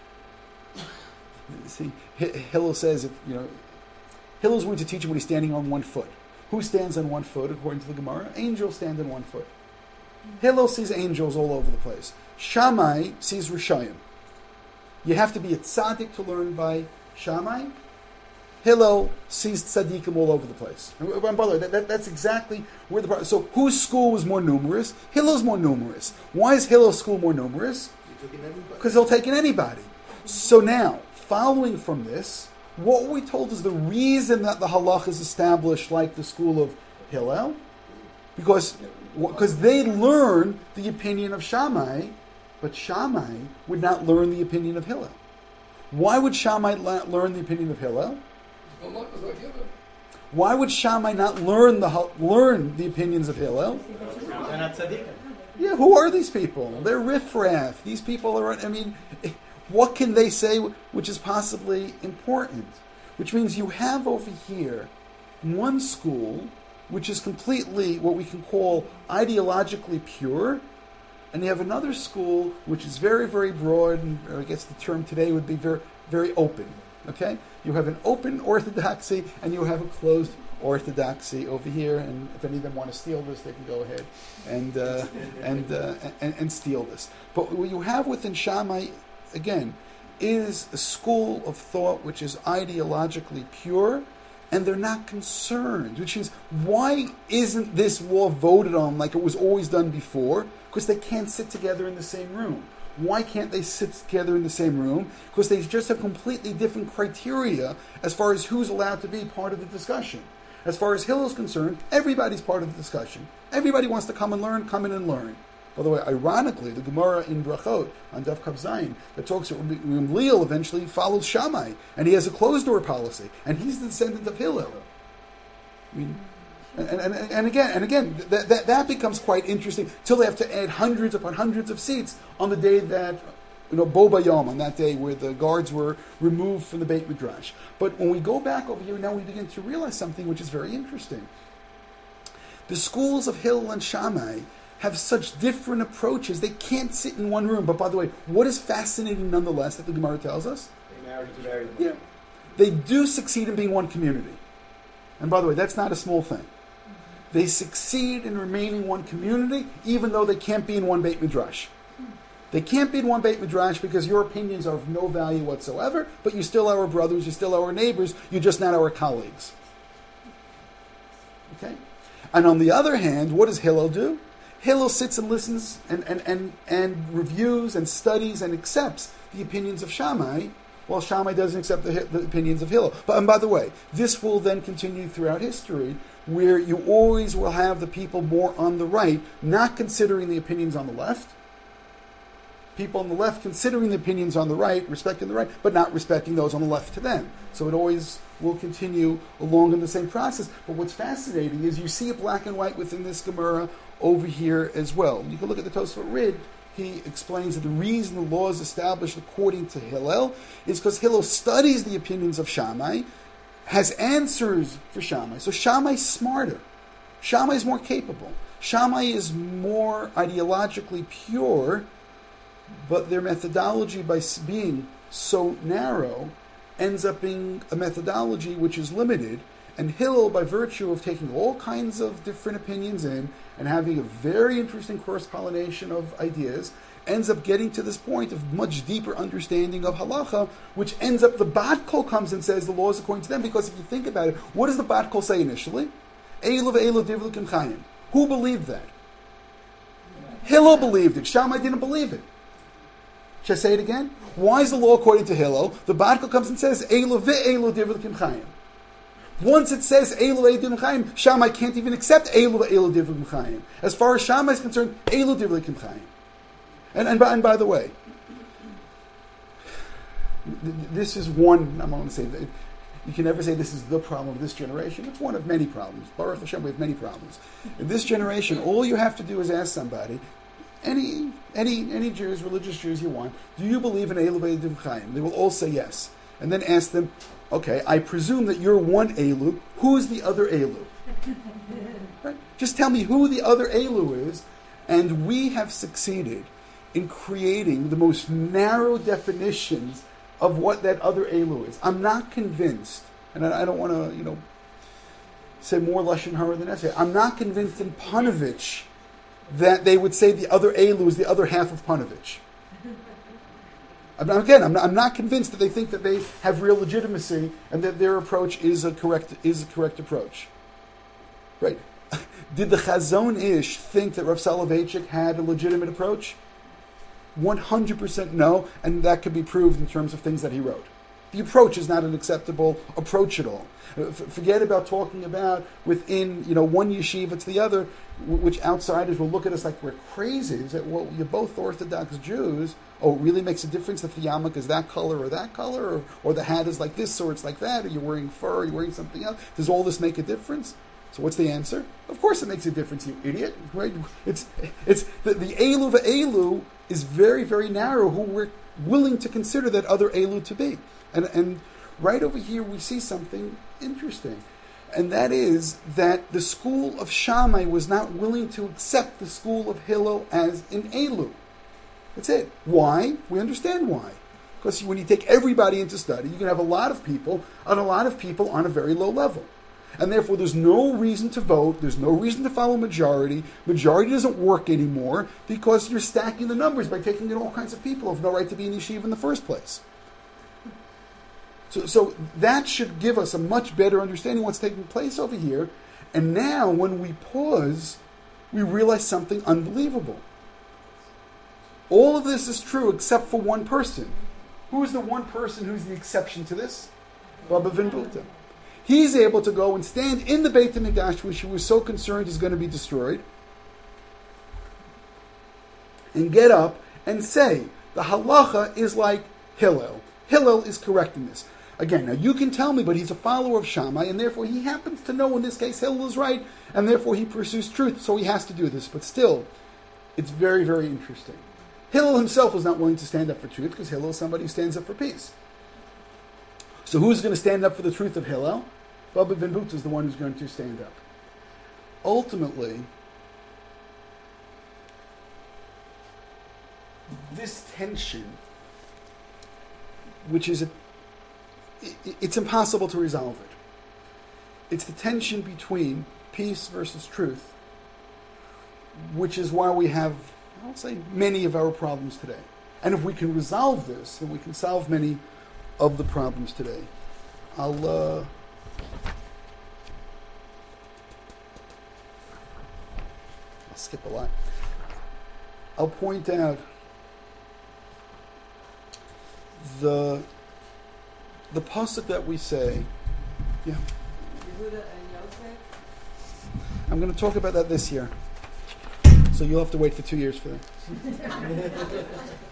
see, Hillel says, if you know, Hillel's going to teach him when he's standing on one foot. Who stands on one foot, according to the Gemara? Angels stand on one foot. Hillel sees angels all over the place. Shammai sees Rishayim. You have to be a tzaddik to learn by Shammai. Hillel sees tzaddikim all over the place. And, and by the way, that, that, that's exactly where the problem. So whose school was more numerous? Hillel's more numerous. Why is Hillel's school more numerous? Because he'll take in anybody. So now, following from this, what we told is the reason that the halach is established like the school of Hillel, because because they learn the opinion of Shammai, but Shammai would not learn the opinion of Hillel. Why would Shammai la- learn the opinion of Hillel? Why would Shammai not learn the learn the opinions of Hillel? They're not tzaddikim. Yeah, who are these people? They're riffraff. These people are. I mean, what can they say which is possibly important? Which means you have over here one school which is completely what we can call ideologically pure, and you have another school which is very, very broad, and I guess the term today would be very, very open. Okay? You have an open orthodoxy, and you have a closed orthodoxy over here, and if any of them want to steal this, they can go ahead and uh, and, uh, and and steal this. But what you have within Shammai, again, is a school of thought which is ideologically pure, and they're not concerned. Which is, why isn't this law voted on like it was always done before? Because they can't sit together in the same room. Why can't they sit together in the same room? Because they just have completely different criteria as far as who's allowed to be part of the discussion. As far as Hillel is concerned, everybody's part of the discussion. Everybody wants to come and learn, come in and learn. By the way, ironically, the Gemara in Brachot, on Daf Kav Zayin, that talks that Gamliel eventually follows Shammai, and he has a closed-door policy, and he's the descendant of Hillel. I mean, and, and, and again, and again, that, that, that becomes quite interesting, till they have to add hundreds upon hundreds of seats on the day that, you know, Bo Bayom, on that day where the guards were removed from the Beit Midrash. But when we go back over here, now we begin to realize something which is very interesting. The schools of Hillel and Shammai have such different approaches. They can't sit in one room. But by the way, what is fascinating nonetheless that the Gemara tells us? They married to marry them. Yeah. They do succeed in being one community. And by the way, that's not a small thing. They succeed in remaining one community, even though they can't be in one Beit Midrash. They can't be in one Beit Midrash because your opinions are of no value whatsoever, but you're still our brothers, you're still our neighbors, you're just not our colleagues. Okay? And on the other hand, what does Hillel do? Hillel sits and listens and, and, and, and reviews and studies and accepts the opinions of Shammai, while Shammai doesn't accept the, the opinions of Hillel. But, and by the way, this will then continue throughout history, where you always will have the people more on the right, not considering the opinions on the left. People on the left considering the opinions on the right, respecting the right, but not respecting those on the left to them. So it always will continue along in the same process. But what's fascinating is you see it black and white within this Gemara over here as well. You can look at the Tosfot Rid. He explains that the reason the law is established according to Hillel is because Hillel studies the opinions of Shammai, has answers for Shammai. So Shammai's smarter. Shammai is more capable. Shammai is more ideologically pure, but their methodology, by being so narrow, ends up being a methodology which is limited. And Hillel, by virtue of taking all kinds of different opinions in and having a very interesting cross-pollination of ideas, ends up getting to this point of much deeper understanding of halacha, which ends up, the Bat Kol comes and says the law is according to them, because if you think about it, what does the Bat Kol say initially? Eilu ve'eilu divlu kimchayim. Who believed that? Hillel believed it. Shammai didn't believe it. Should I say it again? Why is the law according to Hillel? The Bat Kol comes and says, Eilu ve'eilu divlu kimchayim. Once it says Eilu ve'eilu kimchayim, Shammai can't even accept Eilu ve'eilu divlu kimchayim. As far as Shammai is concerned, Eilu divlu kimchayim. And, and, by, and by the way, this is one, I'm going to say, that you can never say this is the problem of this generation. It's one of many problems. Baruch Hashem, we have many problems. In this generation, all you have to do is ask somebody, any any any Jews, religious Jews you want, do you believe in Eilu ve'eilu kimchayim? They will all say yes. And then ask them, okay, I presume that you're one Eilu. Who is the other Eilu? Right? Just tell me who the other Eilu is, and we have succeeded in creating the most narrow definitions of what that other Eilu is. I'm not convinced, and I, I don't want to, you know, say more Lashon Hara than I say. I'm not convinced in Panovich that they would say the other Eilu is the other half of Panovich. I'm not, again, I'm not, I'm not convinced that they think that they have real legitimacy and that their approach is a correct is a correct approach. Right? Did the Chazon Ish think that Rav Soloveitchik had a legitimate approach? one hundred percent no, and that could be proved in terms of things that he wrote. The approach is not an acceptable approach at all. F- forget about talking about within, you know, one yeshiva to the other, w- which outsiders will look at us like we're crazy. Is that, well, you're both Orthodox Jews. Oh, it really makes a difference if the yarmulke is that color or that color, or, or the hat is like this or it's like that, or you're wearing fur or you're wearing something else. Does all this make a difference? So what's the answer? Of course it makes a difference, you idiot. Right? It's it's the, the Eilu ve'eilu is very, very narrow, who we're willing to consider that other Eilu to be. And and right over here we see something interesting. And that is that the school of Shammai was not willing to accept the school of Hillel as an Eilu. That's it. Why? We understand why. Because when you take everybody into study, you can have a lot of people, and a lot of people on a very low level. And therefore, there's no reason to vote. There's no reason to follow majority. Majority doesn't work anymore because you're stacking the numbers by taking in all kinds of people who have no right to be in yeshiva in the first place. So, so that should give us a much better understanding of what's taking place over here. And now, when we pause, we realize something unbelievable. All of this is true except for one person. Who is the one person who's the exception to this? Rabbi Ben Bulta. He's able to go and stand in the Beit HaMikdash, which he was so concerned is going to be destroyed, and get up and say, the halacha is like Hillel. Hillel is correcting this. Again, now you can tell me, but he's a follower of Shammai, and therefore he happens to know in this case Hillel is right, and therefore he pursues truth, so he has to do this. But still, it's very, very interesting. Hillel himself was not willing to stand up for truth, because Hillel is somebody who stands up for peace. So who's going to stand up for the truth of Hillel? Rabbi Ben Bulta is the one who's going to stand up. Ultimately, this tension, which is, a, it, it's impossible to resolve it. It's the tension between peace versus truth, which is why we have, I'll say, many of our problems today. And if we can resolve this, then we can solve many of the problems today. I'll uh, I'll skip a lot. I'll point out the the pasuk that we say. Yeah. Yehuda and Yosef. I'm going to talk about that this year, so you'll have to wait for two years for that.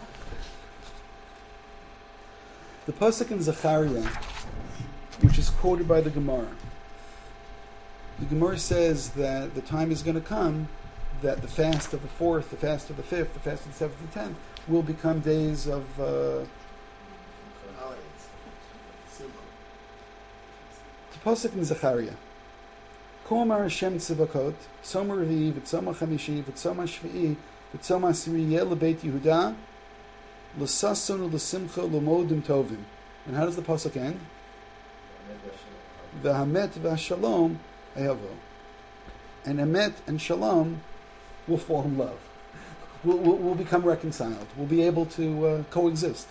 The pasuk in Zechariah, which is quoted by the Gemara. The Gemara says that the time is going to come that the fast of the fourth, the fast of the fifth, the fast of the seventh and tenth will become days of uh, Holidays. Simple. the pasuk in Zechariah. Ko amar Hashem tzivakot, tzom revi'i, v'tzom ha'chamishi, v'tzom ha'shvi'i, v'tzom ha'asiri yeh lebeit Yehuda, l'sason l'simcha l'modim tovim. And how does the pasuk end? V'hamet v'shalom ehavo. And emet and shalom will fall in love. will, will, will become reconciled. We'll be able to uh, coexist.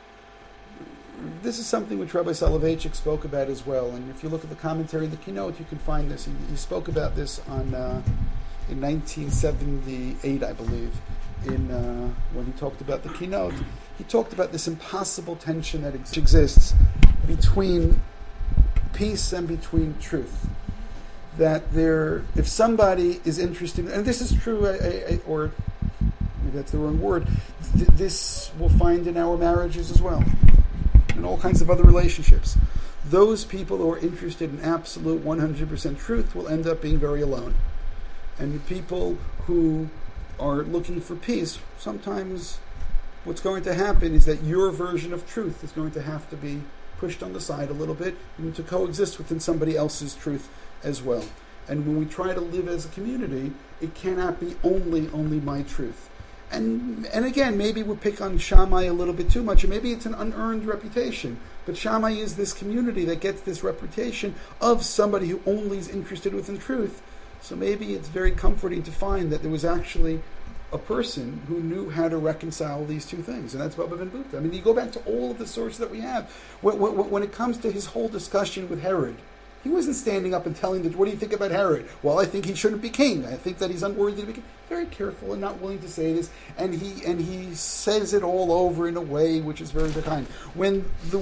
This is something which Rabbi Soloveitchik spoke about as well. And if you look at the commentary, the keynote, you can find this. He, he spoke about this on uh, in nineteen seventy-eight, I believe, in uh, when he talked about the keynote. He talked about this impossible tension that ex- exists between peace and between truth. That there, if somebody is interested, and this is true, I, I, I, or maybe that's the wrong word, th- this we'll find in our marriages as well, and all kinds of other relationships. Those people who are interested in absolute one hundred percent truth will end up being very alone. And the people who are looking for peace, sometimes what's going to happen is that your version of truth is going to have to be pushed on the side a little bit and to coexist within somebody else's truth as well. And when we try to live as a community, it cannot be only, only my truth. And and again, maybe we pick on Shammai a little bit too much, and maybe it's an unearned reputation. But Shammai is this community that gets this reputation of somebody who only is interested within truth. So maybe it's very comforting to find that there was actually a person who knew how to reconcile these two things, and that's Baba Ben Buta. I mean, you go back to all of the sources that we have. When, when, when it comes to his whole discussion with Herod, he wasn't standing up and telling the, what do you think about Herod? Well, I think he shouldn't be king. I think that he's unworthy to be king. Very careful and not willing to say this, and he and he says it all over in a way which is very kind. When the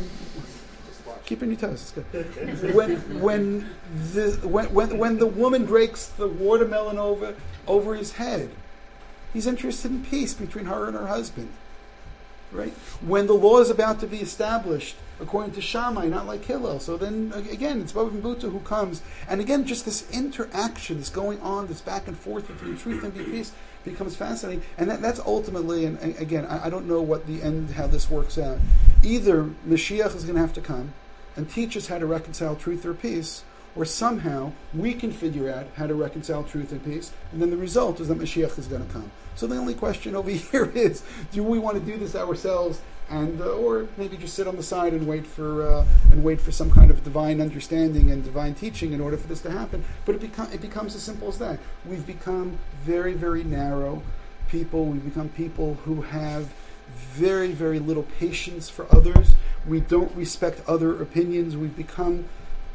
Keep on your toes. It's good. When when the when, when when the woman breaks the watermelon over over his head, he's interested in peace between her and her husband. Right? When the law is about to be established according to Shammai, not like Hillel. So then again, it's Baba Ben Buta who comes, and again, just this interaction that's going on, this back and forth between truth and peace, becomes fascinating. And that, that's ultimately, and again, I, I don't know what the end, how this works out. Either Mashiach is going to have to come and teach us how to reconcile truth or peace, or somehow we can figure out how to reconcile truth and peace, and then the result is that Mashiach is going to come. So the only question over here is, do we want to do this ourselves, and uh, or maybe just sit on the side and wait for uh, and wait for some kind of divine understanding and divine teaching in order for this to happen? But it, beco- it becomes as simple as that. We've become very, very narrow people. We've become people who have very, very little patience for others. We don't respect other opinions. We've become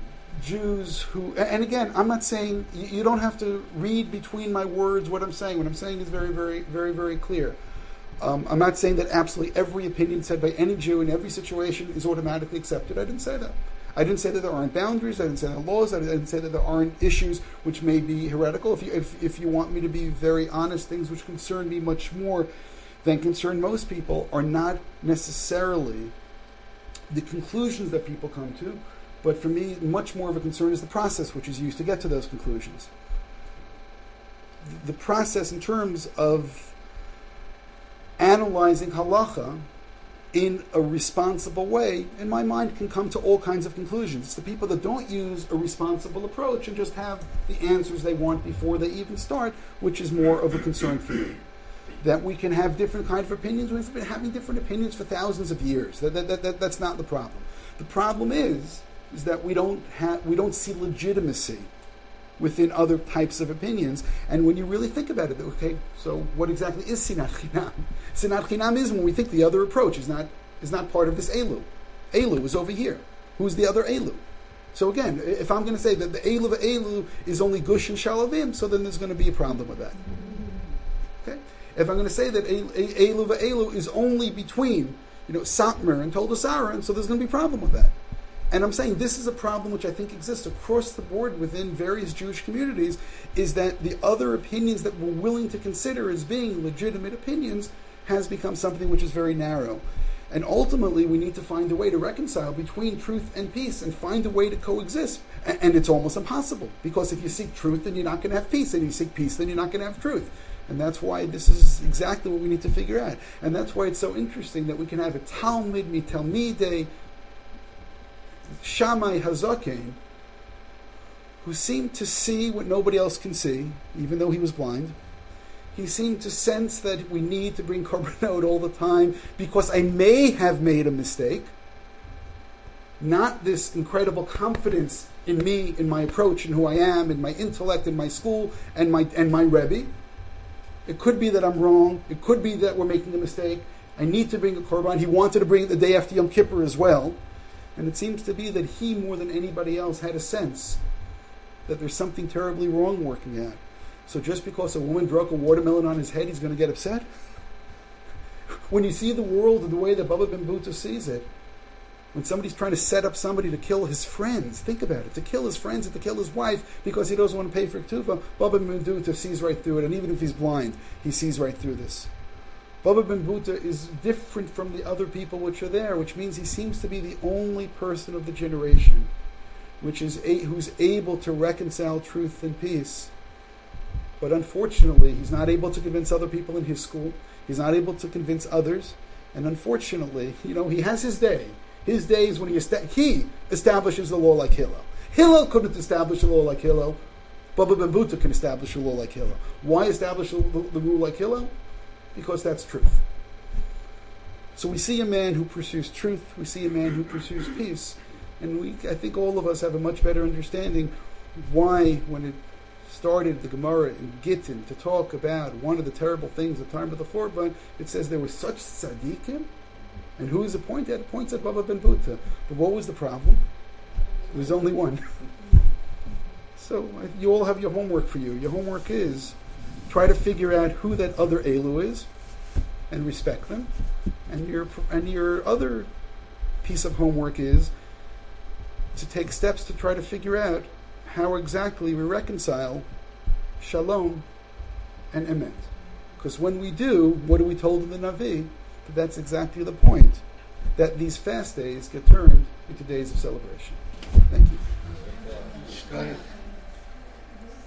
Jews who, and again, I'm not saying, you don't have to read between my words what I'm saying. What I'm saying is very, very, very, very clear. Um, I'm not saying that absolutely every opinion said by any Jew in every situation is automatically accepted. I didn't say that. I didn't say that there aren't boundaries. I didn't say there are laws. I didn't say that there aren't issues which may be heretical. If you, if, if you want me to be very honest, things which concern me much more than concern most people are not necessarily the conclusions that people come to, but for me, much more of a concern is the process which is used to get to those conclusions. The process in terms of analyzing halacha in a responsible way, in my mind, can come to all kinds of conclusions. It's the people that don't use a responsible approach and just have the answers they want before they even start, which is more of a concern for me. That we can have different kinds of opinions. We've been having different opinions for thousands of years. That, that, that, that, that's not the problem. The problem is, is that we don't have, we don't see legitimacy within other types of opinions. And when you really think about it, okay, so what exactly is Sinat Chinam? Sinat Chinam is when we think the other approach is not is not part of this Elu. Elu is over here. Who's the other Elu? So again, if I'm going to say that the Elu of Elu is only Gush and Shalavim, so then there's going to be a problem with that. Okay? If I'm going to say that Elu of Elu is only between, you know, Satmar and Toldus Aaron, so there's going to be a problem with that. And I'm saying this is a problem which I think exists across the board within various Jewish communities, is that the other opinions that we're willing to consider as being legitimate opinions has become something which is very narrow. And ultimately, we need to find a way to reconcile between truth and peace and find a way to coexist. And it's almost impossible, because if you seek truth, then you're not going to have peace. And if you seek peace, then you're not going to have truth. And that's why this is exactly what we need to figure out. And that's why it's so interesting that we can have a Talmud mitalmidei Shammai Hazaken, who seemed to see what nobody else can see, even though he was blind. He seemed to sense that we need to bring korbanot all the time because I may have made a mistake. Not this incredible confidence in me, in my approach, in who I am, in my intellect, in my school, and my and my Rebbe. It could be that I'm wrong. It could be that we're making a mistake. I need to bring a korban. He wanted to bring it the day after Yom Kippur as well. And it seems to be that he, more than anybody else, had a sense that there's something terribly wrong working out. So just because a woman broke a watermelon on his head, he's going to get upset? When you see the world the way that Baba Ben Buta sees it, when somebody's trying to set up somebody to kill his friends, think about it, to kill his friends and to kill his wife because he doesn't want to pay for ketuvah, Baba Ben Buta sees right through it, and even if he's blind, he sees right through this. Baba Ben Buta is different from the other people which are there, which means he seems to be the only person of the generation which is a, who's able to reconcile truth and peace. But unfortunately, he's not able to convince other people in his school. He's not able to convince others. And unfortunately, you know, he has his day. His day is when he, esta- he establishes the law like Hillel. Hillel couldn't establish a law like Hillel. Baba Ben Buta can establish a law like Hillel. Why establish the, the rule like Hillel? Because that's truth. So we see a man who pursues truth. We see a man who pursues peace. And we, I think all of us have a much better understanding why, when it started the Gemara in Gittin to talk about one of the terrible things at the time of the Korban, it says there were such tzaddikim. And who is it pointed at? It points at Baba Ben Buta. But what was the problem? There was only one. So you all have your homework for you. Your homework is try to figure out who that other Elu is and respect them. And your and your other piece of homework is to take steps to try to figure out how exactly we reconcile shalom and emet. Because when we do, what are we told in the Navi? That that's exactly the point. That these fast days get turned into days of celebration. Thank you.